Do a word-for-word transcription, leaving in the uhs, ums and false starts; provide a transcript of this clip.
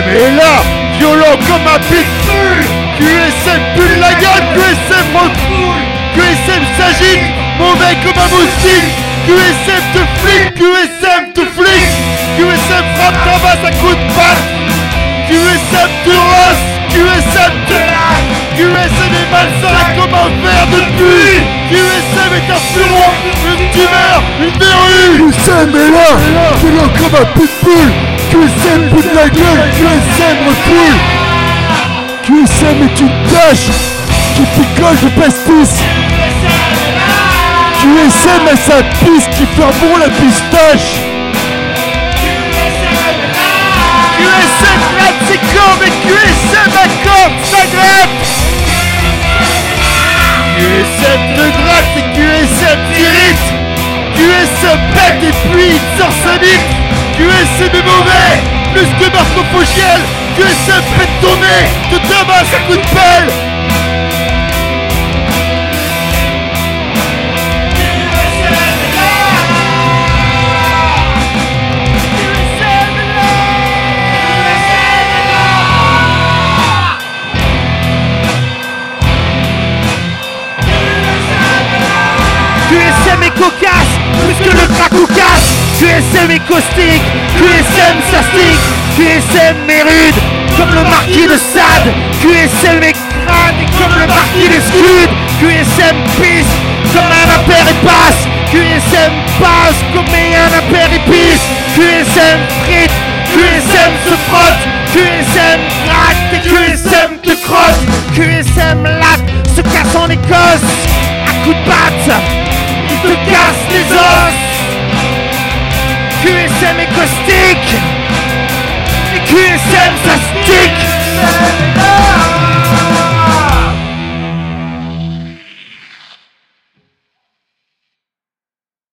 M est là, violent comme un pitbull. Q S M pue la gueule, Q S M recoule. Q S M s'agite, mauvais comme un moustique. Q S M te flic, Q S M te flic. Q S M frappe ta base à coups de patte. Q S M te rosse, Q S M te lave. Q S M est malsain comme un ver de pluie. Q S M est un furon, une tumeur, une verrue. Q S M est là, violent comme un pitbull. Q S M pue la gueule, Q S M recule. Q S M est une tâche qui picole de pastis. Q S M a sa piste qui fait bon la pistache. Q S M gratte ses corps, mais Q S M accorde sa gratte. Q S M te gratte et Q S M t'irrite. Q S M pète et puis il sort sa bite. Q S M est mauvais, plus que Marco Fogiel. Q S M pète ton nez, te tabasse à coups de pelle. Q S M est cocasse, plus que le crack ou casse. Q S M est caustique, Q S M sastique. Q S M est rude, comme le marquis de Sade. Q S M est crade, comme le marquis de Scud. Q S M pisse, comme un impair et passe. Q S M passe, comme un impair et pisse. Q S M frite, Q S M se frotte. Q S M gratte et Q S M te crotte. Q S M latte, se casse en Écosse. À coups de batte, il te casse les os. Q S M est caustique.